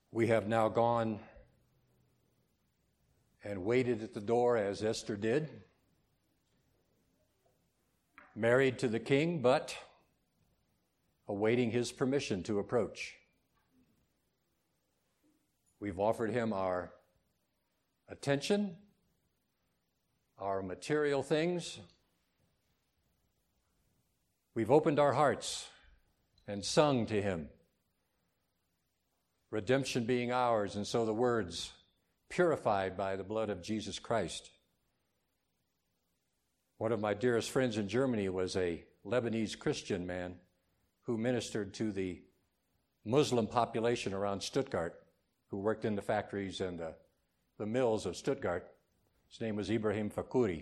We have now gone and waited at the door as Esther did, married to the king, but awaiting his permission to approach. We've offered him our attention, our material things. We've opened our hearts and sung to him, redemption being ours, and so the words, purified by the blood of Jesus Christ. One of my dearest friends in Germany was a Lebanese Christian man who ministered to the Muslim population around Stuttgart, who worked in the factories and the mills of Stuttgart. His name was Ibrahim Fakuri.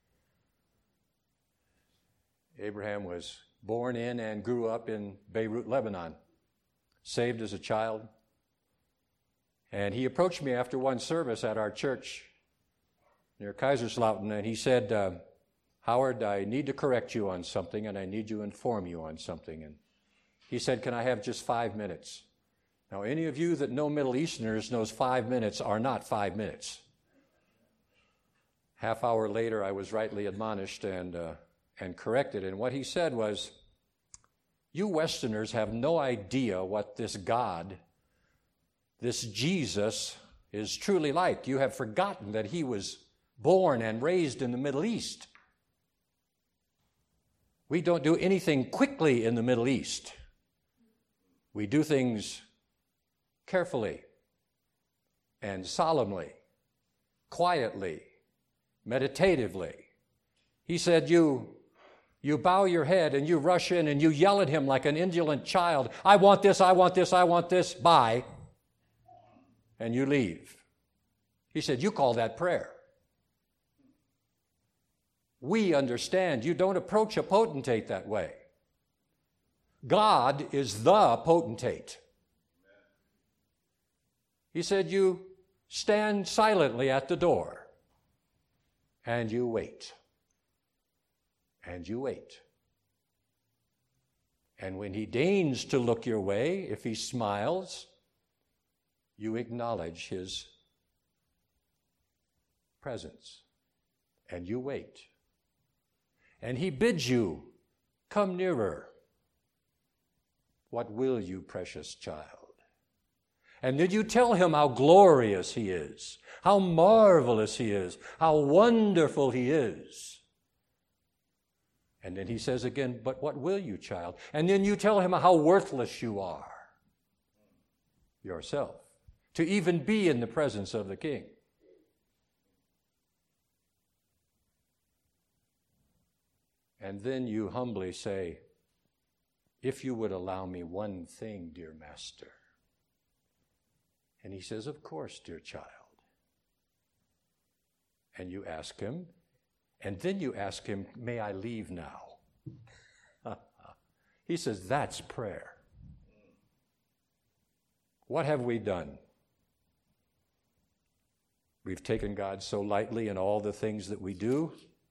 Abraham was born in and grew up in Beirut, Lebanon, saved as a child. And he approached me after one service at our church near Kaiserslautern, and he said, Howard, I need to correct you on something, and I need to inform you on something. And he said, can I have just 5 minutes? Now, any of you that know Middle Easterners knows 5 minutes are not 5 minutes. Half hour later, I was rightly admonished and corrected. And what he said was, you Westerners have no idea what this God, this Jesus, is truly like. You have forgotten that he was born and raised in the Middle East. We don't do anything quickly in the Middle East. We do things carefully and solemnly, quietly, meditatively. He said, you bow your head and you rush in and you yell at him like an indolent child, I want this, I want this, I want this, bye, and you leave. He said, you call that prayer. We understand you don't approach a potentate that way. God is the potentate. He said, you stand silently at the door and you wait. And you wait. And when he deigns to look your way, if he smiles, you acknowledge his presence. And you wait. And he bids you, come nearer. What will you, precious child? And then you tell him how glorious he is, how marvelous he is, how wonderful he is. And then he says again, but what will you, child? And then you tell him how worthless you are yourself to even be in the presence of the king. And then you humbly say, if you would allow me one thing, dear master. And he says, of course, dear child. And you ask him, and then you ask him, may I leave now? He says, that's prayer. What have we done? We've taken God so lightly in all the things that we do.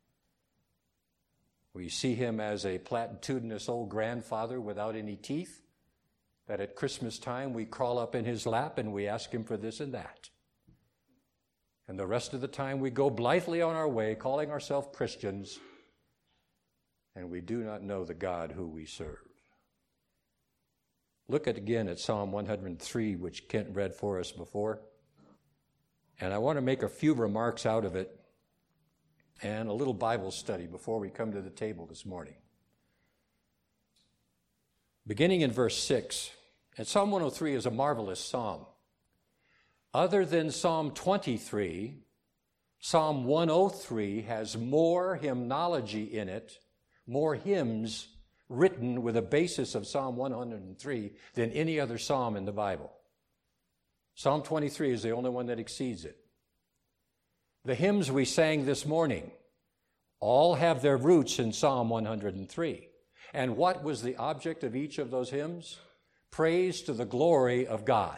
We see him as a platitudinous old grandfather without any teeth, that at Christmas time we crawl up in his lap and we ask him for this and that. And the rest of the time we go blithely on our way, calling ourselves Christians, and we do not know the God who we serve. Look again at Psalm 103, which Kent read for us before. And I want to make a few remarks out of it and a little Bible study before we come to the table this morning. Beginning in verse 6, and Psalm 103 is a marvelous psalm. Other than Psalm 23, Psalm 103 has more hymnology in it, more hymns written with a basis of Psalm 103 than any other psalm in the Bible. Psalm 23 is the only one that exceeds it. The hymns we sang this morning all have their roots in Psalm 103. And what was the object of each of those hymns? Praise to the glory of God.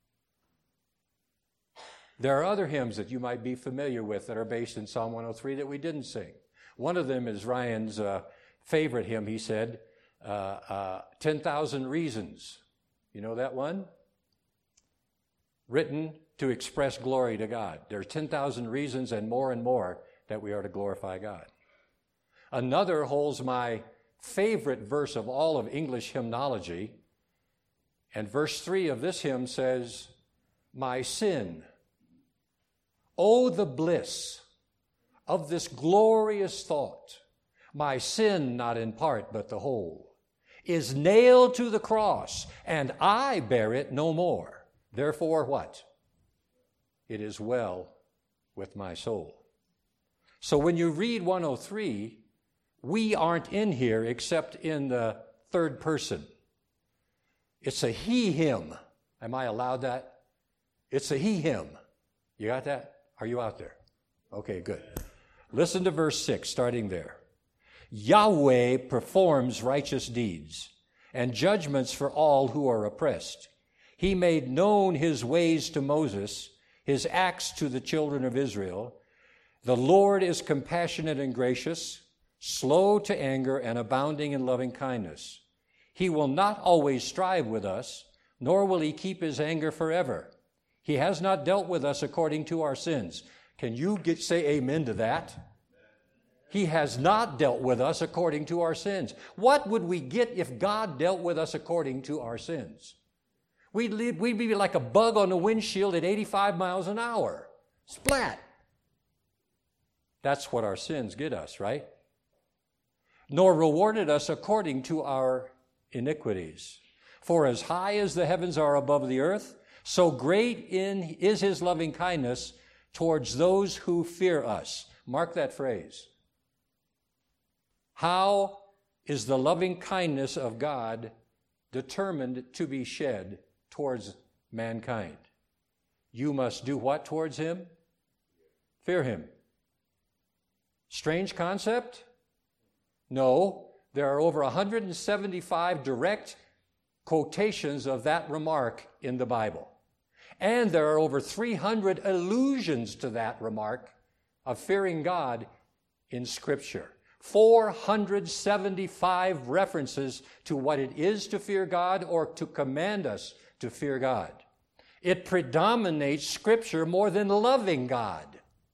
There are other hymns that you might be familiar with that are based in Psalm 103 that we didn't sing. One of them is Ryan's favorite hymn. He said, 10,000 Reasons. You know that one? written to express glory to God. There are 10,000 reasons and more that we are to glorify God. Another holds my favorite verse of all of English hymnology, and verse 3 of this hymn says, "My sin, oh the bliss of this glorious thought, my sin not in part but the whole, is nailed to the cross, and I bear it no more. Therefore what? It is well with my soul." So when you read 103, we aren't in here except in the third person. It's a he hymn. Am I allowed that? It's a he hymn. You got that? Are you out there? Okay, good. Listen to verse 6, starting there. Yahweh performs righteous deeds and judgments for all who are oppressed. He made known his ways to Moses, his acts to the children of Israel. The Lord is compassionate and gracious, slow to anger and abounding in loving kindness. He will not always strive with us, nor will he keep his anger forever. He has not dealt with us according to our sins. Can you say amen to that? He has not dealt with us according to our sins. What would we get if God dealt with us according to our sins? We'd be like a bug on the windshield at 85 miles an hour. Splat! That's what our sins get us, right? Nor rewarded us according to our iniquities. For as high as the heavens are above the earth, so great is his loving kindness towards those who fear us. Mark that phrase. How is the loving kindness of God determined to be shed towards mankind? You must do what towards him? Fear him. Strange concept? No, there are over 175 direct quotations of that remark in the Bible. And there are over 300 allusions to that remark of fearing God in Scripture. 475 references to what it is to fear God or to command us to fear God. It predominates Scripture more than loving God.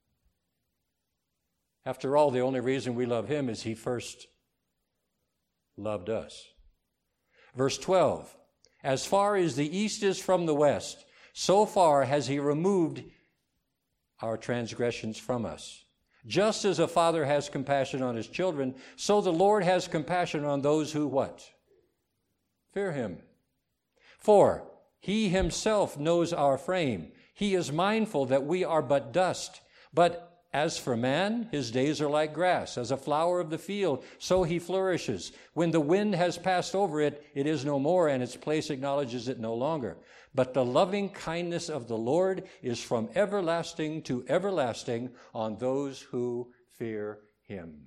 After all, the only reason we love him is he first loved us. Verse 12, as far as the east is from the west, so far has he removed our transgressions from us. Just as a father has compassion on his children, so the Lord has compassion on those who what? Fear him. For he himself knows our frame. He is mindful that we are but dust. But as for man, his days are like grass. As a flower of the field, so he flourishes. When the wind has passed over it, it is no more, and its place acknowledges it no longer. But the loving kindness of the Lord is from everlasting to everlasting on those who fear him.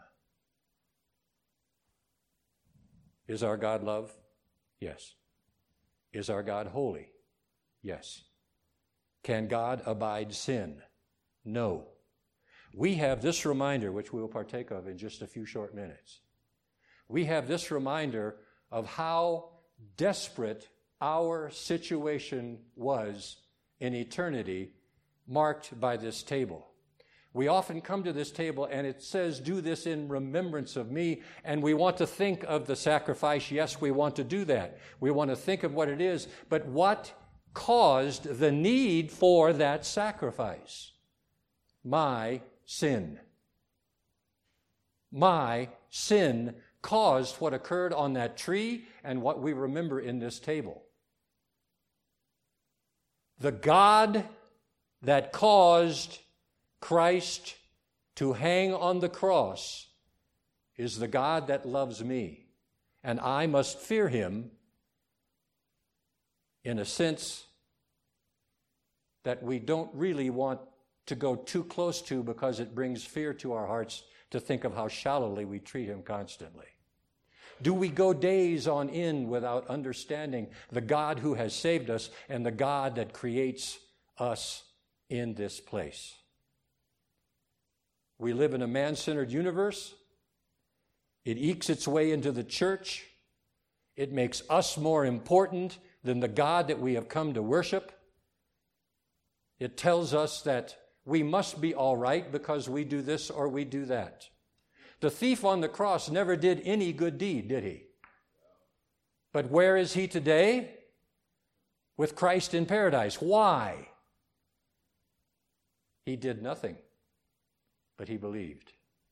Is our God love? Yes. Is our God holy? Yes. Can God abide sin? No. We have this reminder, which we will partake of in just a few short minutes. We have this reminder of how desperate our situation was in eternity, marked by this table. We often come to this table and it says, do this in remembrance of me, and we want to think of the sacrifice. Yes, we want to do that. We want to think of what it is, but what caused the need for that sacrifice? My sin. My sin caused what occurred on that tree and what we remember in this table. The God that caused Christ to hang on the cross is the God that loves me, and I must fear him in a sense that we don't really want to go too close to, because it brings fear to our hearts to think of how shallowly we treat him constantly. Do we go days on end without understanding the God who has saved us and the God that creates us in this place? We live in a man-centered universe. It ekes its way into the church. It makes us more important than the God that we have come to worship. It tells us that we must be all right because we do this or we do that. The thief on the cross never did any good deed, did he? But where is he today? With Christ in paradise. Why? He did nothing, but he believed.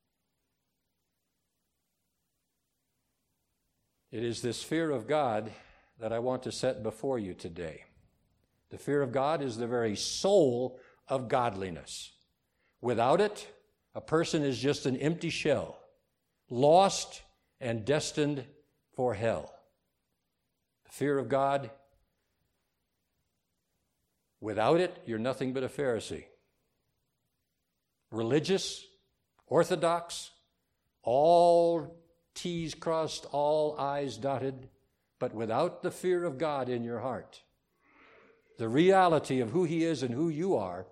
It is this fear of God that I want to set before you today. The fear of God is the very soul of godliness. Without it, a person is just an empty shell, lost and destined for hell. The fear of God, without it, you're nothing but a Pharisee. Religious, orthodox, all T's crossed, all I's dotted, but without the fear of God in your heart, the reality of who He is and who you are,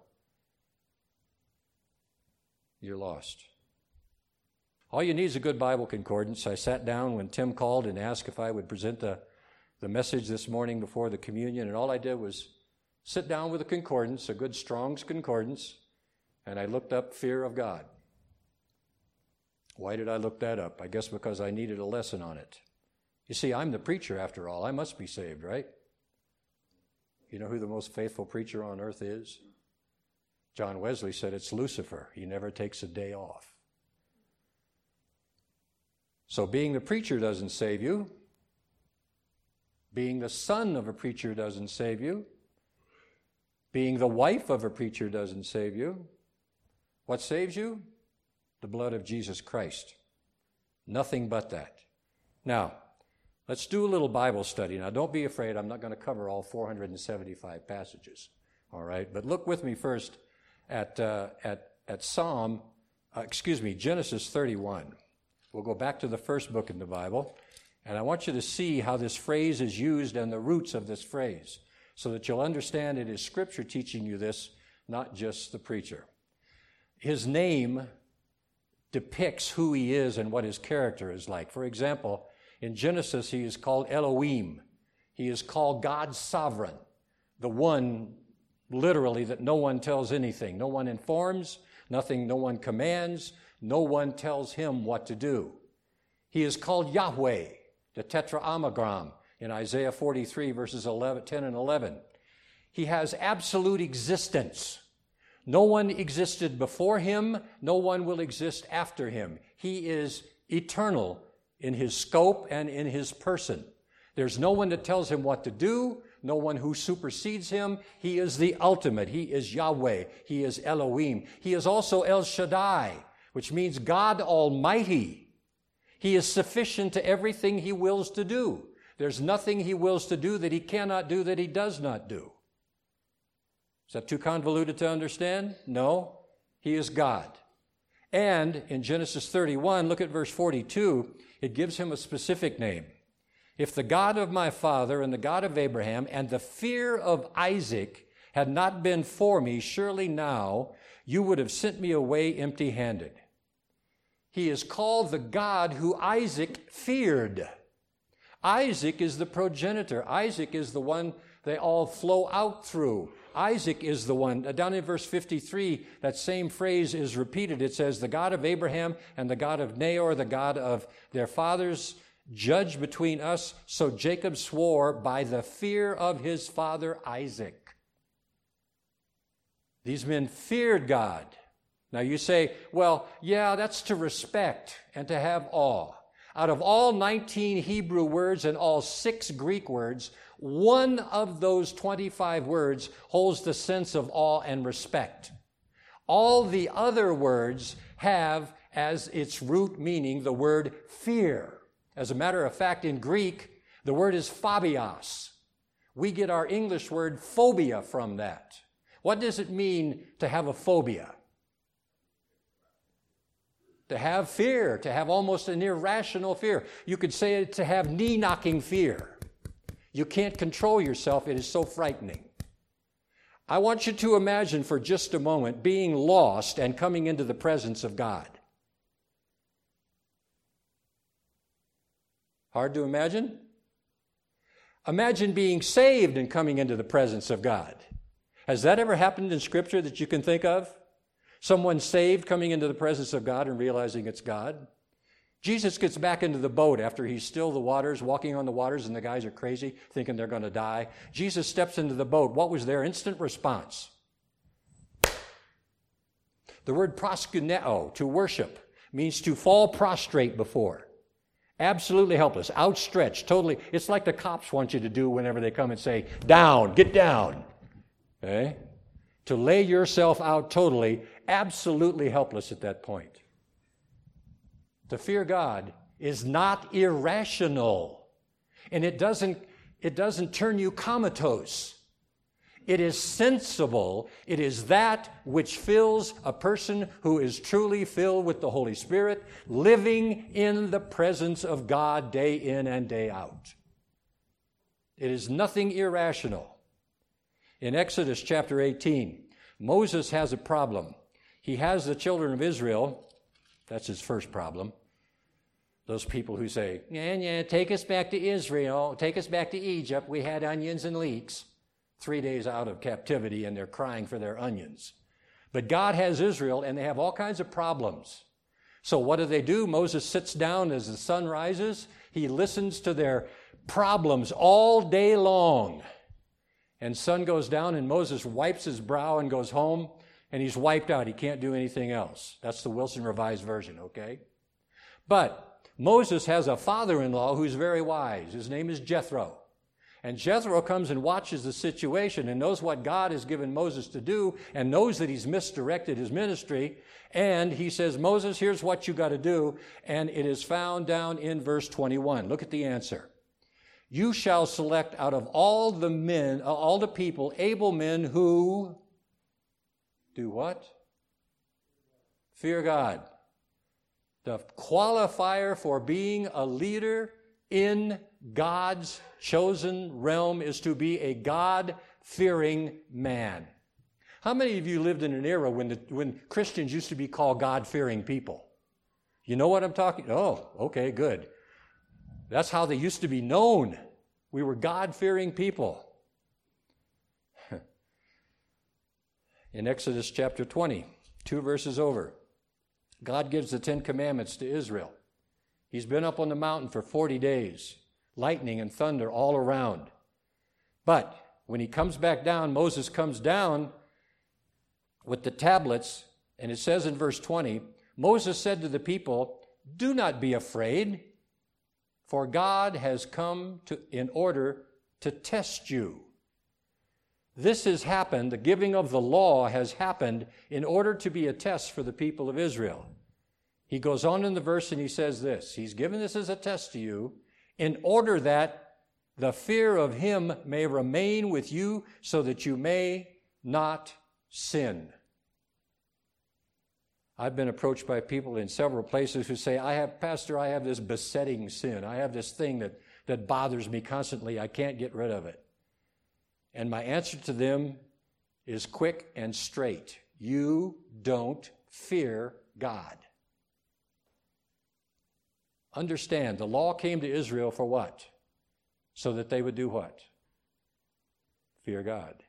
you're lost. All you need is a good Bible concordance. I sat down when Tim called and asked if I would present the message this morning before the communion, and all I did was sit down with a concordance, a good Strong's concordance, and I looked up fear of God. Why did I look that up? I guess because I needed a lesson on it. You see, I'm the preacher after all. I must be saved, right? You know who the most faithful preacher on earth is? John Wesley said it's Lucifer. He never takes a day off. So being the preacher doesn't save you. Being the son of a preacher doesn't save you. Being the wife of a preacher doesn't save you. What saves you? The blood of Jesus Christ. Nothing but that. Now, let's do a little Bible study. Now, don't be afraid. I'm not going to cover all 475 passages. All right? But look with me first at Genesis 31. We'll go back to the first book in the Bible, and I want you to see how this phrase is used and the roots of this phrase, so that you'll understand it is Scripture teaching you this, not just the preacher. His name depicts who he is and what his character is like. For example, in Genesis, he is called Elohim. He is called God sovereign, the one, literally, that no one tells anything. No one informs, no one commands, no one tells him what to do. He is called Yahweh, the tetragrammaton, in Isaiah 43, verses 10 and 11. He has absolute existence. No one existed before him. No one will exist after him. He is eternal in his scope and in his person. There's no one that tells him what to do, no one who supersedes him. He is the ultimate. He is Yahweh. He is Elohim. He is also El Shaddai, which means God Almighty. He is sufficient to everything he wills to do. There's nothing he wills to do that he cannot do, that he does not do. Is that too convoluted to understand? No. He is God. And in Genesis 31, look at verse 42, it gives him a specific name. If the God of my father and the God of Abraham and the fear of Isaac had not been for me, surely now you would have sent me away empty-handed. He is called the God who Isaac feared. Isaac is the progenitor. Isaac is the one they all flow out through. Isaac is the one. Down in verse 53, that same phrase is repeated. It says, the God of Abraham and the God of Nahor, the God of their fathers, judge between us. So Jacob swore by the fear of his father Isaac. These men feared God. Now you say, well, yeah, that's to respect and to have awe. Out of all 19 Hebrew words and all 6 Greek words, one of those 25 words holds the sense of awe and respect. All the other words have as its root meaning the word fear. As a matter of fact, in Greek, the word is phobios. We get our English word phobia from that. What does it mean to have a phobia? To have fear, to have almost an irrational fear. You could say it to have knee-knocking fear. You can't control yourself. It is so frightening. I want you to imagine for just a moment being lost and coming into the presence of God. Hard to imagine? Imagine being saved and coming into the presence of God. Has that ever happened in Scripture that you can think of? Someone saved coming into the presence of God and realizing it's God? Jesus gets back into the boat after he's still the waters, walking on the waters, and the guys are crazy, thinking they're going to die. Jesus steps into the boat. What was their instant response? The word proskuneo, to worship, means to fall prostrate before. Absolutely helpless, outstretched, totally. It's like the cops want you to do whenever they come and say, down, get down. Okay? To lay yourself out totally, absolutely helpless at that point. To fear God is not irrational. And it doesn't turn you comatose. It is sensible. It is that which fills a person who is truly filled with the Holy Spirit, living in the presence of God day in and day out. It is nothing irrational. In Exodus chapter 18, Moses has a problem. He has the children of Israel. That's his first problem. Those people who say, yeah, take us back to Israel, take us back to Egypt. We had onions and leeks. 3 days out of captivity, and they're crying for their onions. But God has Israel, and they have all kinds of problems. So what do? Moses sits down as the sun rises. He listens to their problems all day long. And sun goes down, and Moses wipes his brow and goes home, and he's wiped out. He can't do anything else. That's the Wilson Revised Version, okay? But Moses has a father-in-law who's very wise. His name is Jethro. And Jethro comes and watches the situation and knows what God has given Moses to do and knows that he's misdirected his ministry. And he says, Moses, here's what you got to do. And it is found down in verse 21. Look at the answer. You shall select out of all the men, all the people, able men who do what? Fear God. The qualifier for being a leader in God's chosen realm is to be a God-fearing man. How many of you lived in an era when Christians used to be called God-fearing people? You know what I'm talking? Oh, okay, good. That's how they used to be known. We were God-fearing people. In Exodus chapter 20, 2 verses over, God gives the 10 Commandments to Israel. He's been up on the mountain for 40 days. Lightning and thunder all around. But when he comes back down, Moses comes down with the tablets, and it says in verse 20, Moses said to the people, do not be afraid, for God has come in order to test you. This has happened, the giving of the law has happened in order to be a test for the people of Israel. He goes on in the verse and he says this, he's given this as a test to you, in order that the fear of him may remain with you so that you may not sin. I've been approached by people in several places who say, Pastor, I have this besetting sin. I have this thing that bothers me constantly. I can't get rid of it. And my answer to them is quick and straight. You don't fear God. Understand, the law came to Israel for what? So that they would do what? Fear God.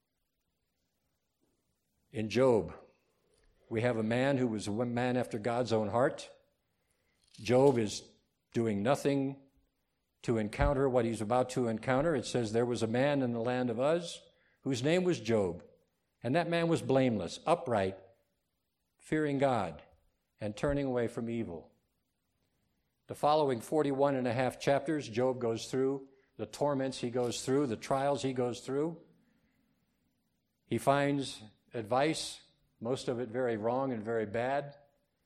In Job, we have a man who was a man after God's own heart. Job is doing nothing to encounter what he's about to encounter. It says there was a man in the land of Uz whose name was Job. And that man was blameless, upright, fearing God, and turning away from evil. The following 41 and a half chapters, Job goes through the torments he goes through, the trials he goes through. He finds advice, most of it very wrong and very bad.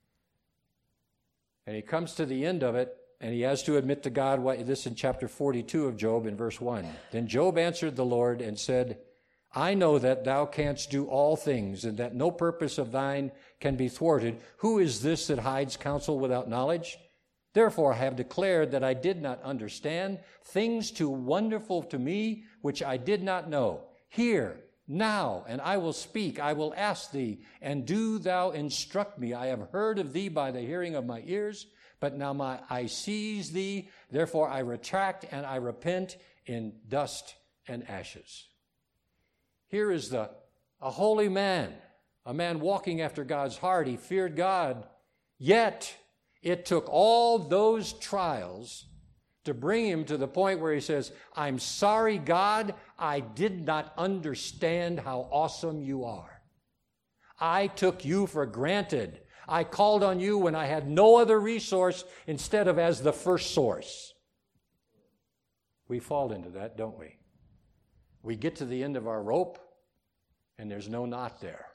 And he comes to the end of it, and he has to admit to God this in chapter 42 of Job in verse 1. Then Job answered the Lord and said, I know that thou canst do all things, and that no purpose of thine can be thwarted. Who is this that hides counsel without knowledge? Therefore I have declared that I did not understand things too wonderful to me, which I did not know. Hear now, and I will speak. I will ask thee, and do thou instruct me. I have heard of thee by the hearing of my ears, but now my eye sees thee. Therefore I retract and I repent in dust and ashes. Here is a holy man, a man walking after God's heart. He feared God. Yet, it took all those trials to bring him to the point where he says, I'm sorry, God, I did not understand how awesome you are. I took you for granted. I called on you when I had no other resource instead of as the first source. We fall into that, don't we? We get to the end of our rope and there's no knot there.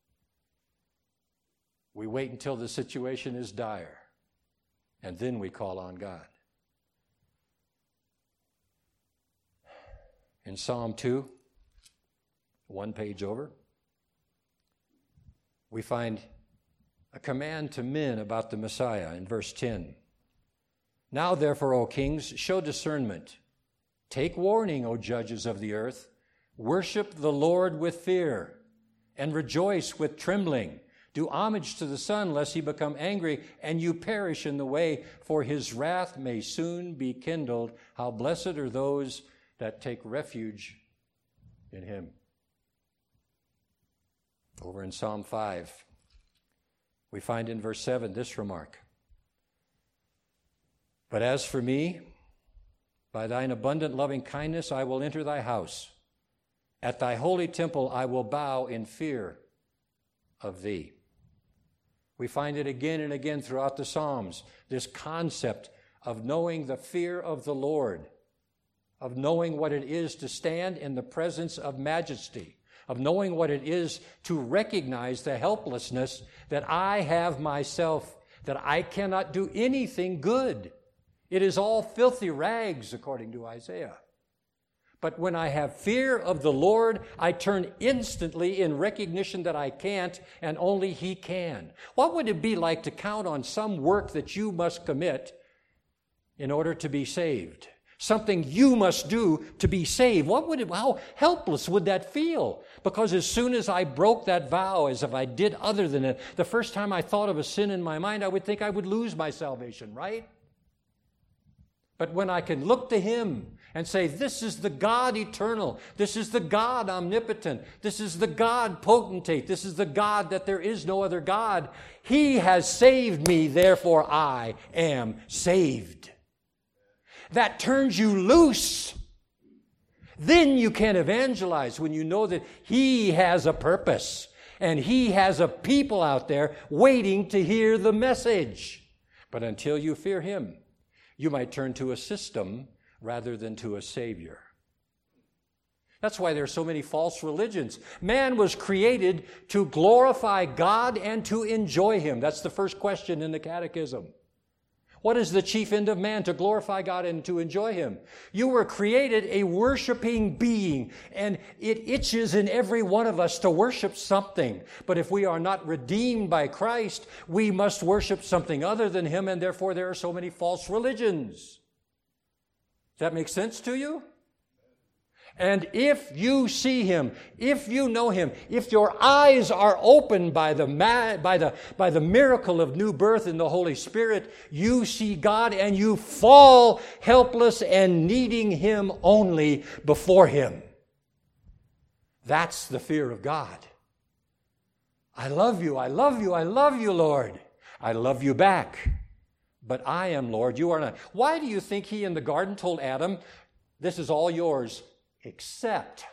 We wait until the situation is dire and then we call on God. In Psalm 2, one page over, we find a command to men about the Messiah in verse 10. Now, therefore, O kings, show discernment. Take warning, O judges of the earth. Worship the Lord with fear and rejoice with trembling. Do homage to the Son, lest he become angry and you perish in the way, for his wrath may soon be kindled. How blessed are those that take refuge in him. Over in Psalm 5, we find in verse 7 this remark. But as for me, by thine abundant loving kindness I will enter thy house. At thy holy temple I will bow in fear of thee. We find it again and again throughout the Psalms, this concept of knowing the fear of the Lord, of knowing what it is to stand in the presence of majesty, of knowing what it is to recognize the helplessness that I have myself, that I cannot do anything good. It is all filthy rags, according to Isaiah. But when I have fear of the Lord, I turn instantly in recognition that I can't and only He can. What would it be like to count on some work that you must commit in order to be saved? Something you must do to be saved. How helpless would that feel? Because as soon as I broke that vow, as if I did other than it, the first time I thought of a sin in my mind, I would think I would lose my salvation, right? But when I can look to Him and say, this is the God eternal, this is the God omnipotent, this is the God potentate, this is the God that there is no other God, He has saved me, therefore I am saved. That turns you loose. Then you can evangelize when you know that He has a purpose and He has a people out there waiting to hear the message. But until you fear Him, you might turn to a system rather than to a Savior. That's why there are so many false religions. Man was created to glorify God and to enjoy Him. That's the first question in the Catechism. What is the chief end of man? To glorify God and to enjoy Him. You were created a worshiping being, and it itches in every one of us to worship something. But if we are not redeemed by Christ, we must worship something other than Him, and therefore there are so many false religions. Does that make sense to you? And if you see Him, if you know Him, if your eyes are opened by the miracle of new birth in the Holy Spirit, you see God and you fall helpless and needing Him only before Him. That's the fear of God. I love you, I love you, I love you, Lord. I love you back. But I am Lord, you are not. Why do you think He in the garden told Adam, this is all yours? Except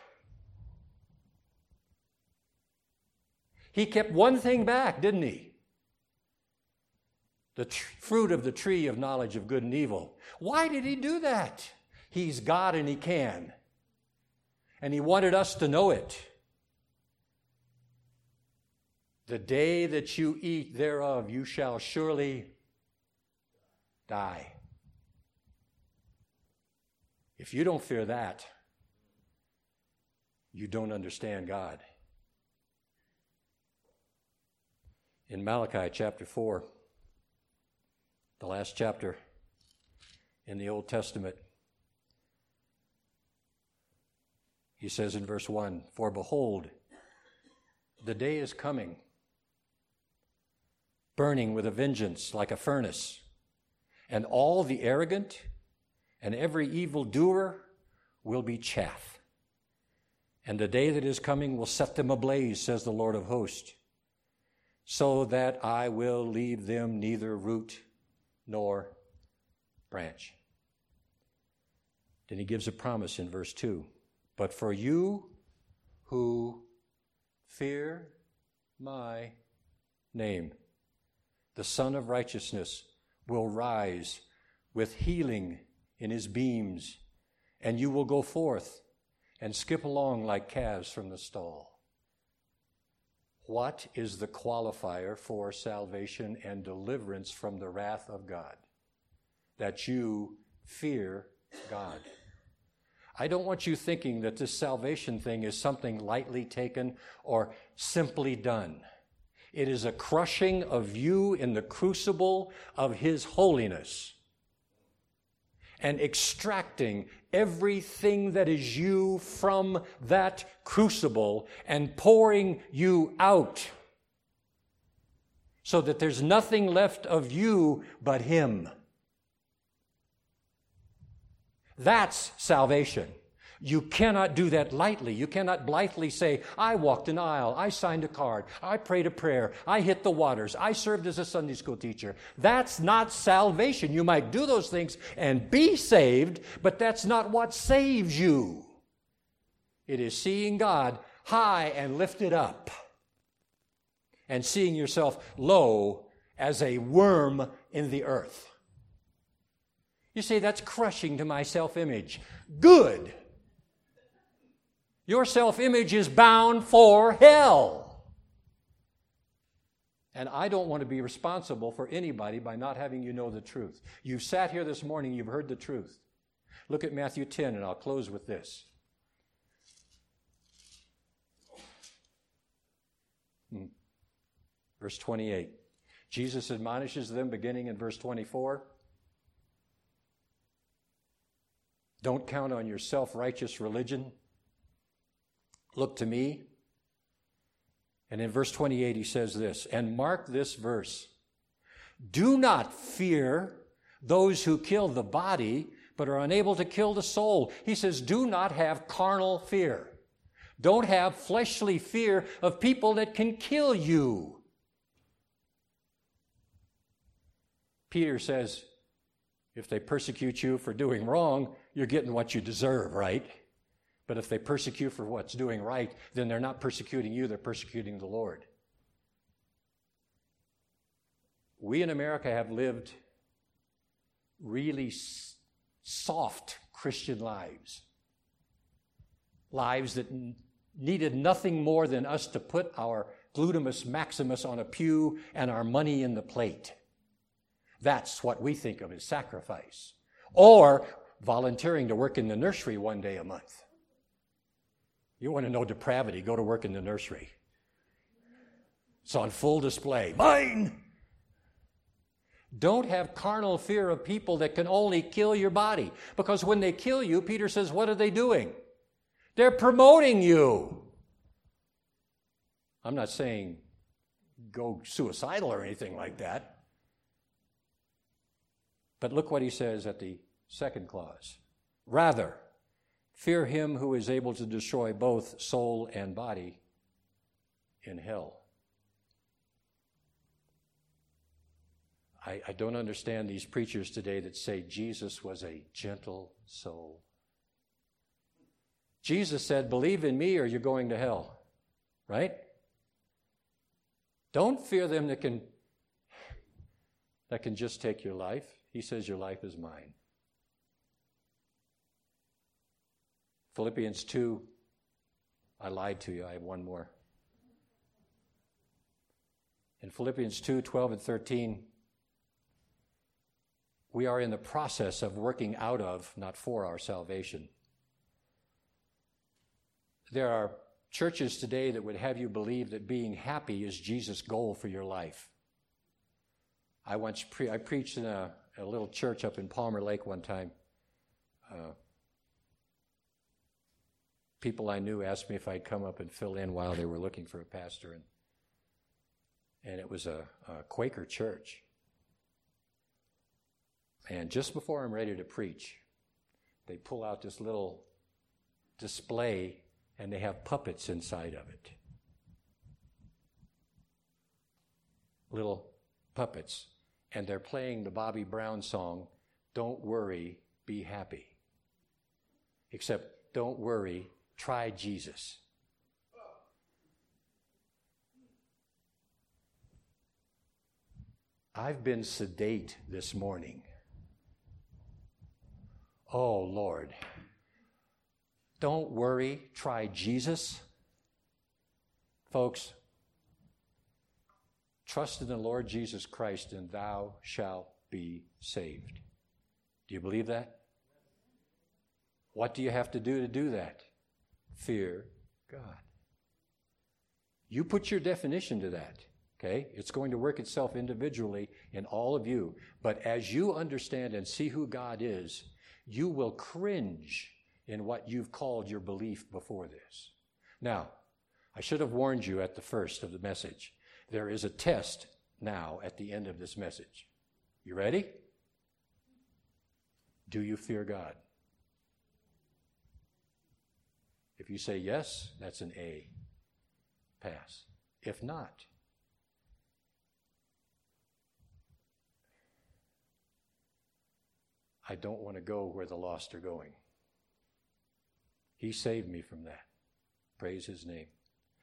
He kept one thing back, didn't He? The fruit of the tree of knowledge of good and evil. Why did He do that? He's God and He can. And He wanted us to know it. The day that you eat thereof, you shall surely die. If you don't fear that, you don't understand God. In Malachi chapter 4, the last chapter in the Old Testament, He says in verse 1, for behold, the day is coming, burning with a vengeance like a furnace, and all the arrogant and every evildoer will be chaff. And the day that is coming will set them ablaze, says the Lord of hosts, so that I will leave them neither root nor branch. Then he gives a promise in verse 2. But for you who fear my name, the Son of Righteousness will rise with healing in his beams, and you will go forth and skip along like calves from the stall. What is the qualifier for salvation and deliverance from the wrath of God? That you fear God. I don't want you thinking that this salvation thing is something lightly taken or simply done. It is a crushing of you in the crucible of his holiness and extracting everything that is you from that crucible and pouring you out so that there's nothing left of you but him. That's salvation. You cannot do that lightly. You cannot blithely say, I walked an aisle, I signed a card, I prayed a prayer, I hit the waters, I served as a Sunday school teacher. That's not salvation. You might do those things and be saved, but that's not what saves you. It is seeing God high and lifted up and seeing yourself low as a worm in the earth. You say, that's crushing to my self-image. Good. Your self-image is bound for hell. And I don't want to be responsible for anybody by not having you know the truth. You've sat here this morning, you've heard the truth. Look at Matthew 10, and I'll close with this. Verse 28. Jesus admonishes them beginning in verse 24. Don't count on your self-righteous religion. Look to me. And in verse 28 he says this, and mark this verse. Do not fear those who kill the body, but are unable to kill the soul. He says, do not have carnal fear. Don't have fleshly fear of people that can kill you. Peter says, if they persecute you for doing wrong, you're getting what you deserve, right? But if they persecute for what's doing right, then they're not persecuting you, they're persecuting the Lord. We in America have lived really soft Christian lives. Lives that needed nothing more than us to put our glutamus maximus on a pew and our money in the plate. That's what we think of as sacrifice. Or volunteering to work in the nursery one day a month. You want to know depravity, go to work in the nursery. It's on full display. Mine! Don't have carnal fear of people that can only kill your body. Because when they kill you, Peter says, what are they doing? They're promoting you. I'm not saying go suicidal or anything like that. But look what he says at the second clause. Rather, fear him who is able to destroy both soul and body in hell. I don't understand these preachers today that say Jesus was a gentle soul. Jesus said, believe in me or you're going to hell. Right? Don't fear them that can just take your life. He says your life is mine. Philippians 2, I lied to you, I have one more. In Philippians 2, 12 and 13, we are in the process of working out of, not for our salvation. There are churches today that would have you believe that being happy is Jesus' goal for your life. I preached in a little church up in Palmer Lake one time. People I knew asked me if I'd come up and fill in while they were looking for a pastor. And it was a Quaker church. And just before I'm ready to preach, they pull out this little display, and they have puppets inside of it. Little puppets. And they're playing the Bobby Brown song, "Don't Worry, Be Happy." Except, don't worry, try Jesus. I've been sedate this morning. Oh, Lord. Don't worry, try Jesus. Folks, trust in the Lord Jesus Christ and thou shalt be saved. Do you believe that? What do you have to do that? Fear God. You put your definition to that, okay? It's going to work itself individually in all of you. But as you understand and see who God is, you will cringe in what you've called your belief before this. Now, I should have warned you at the first of the message. There is a test now at the end of this message. You ready? Do you fear God? If you say yes, that's an A. Pass. If not, I don't want to go where the lost are going. He saved me from that. Praise his name.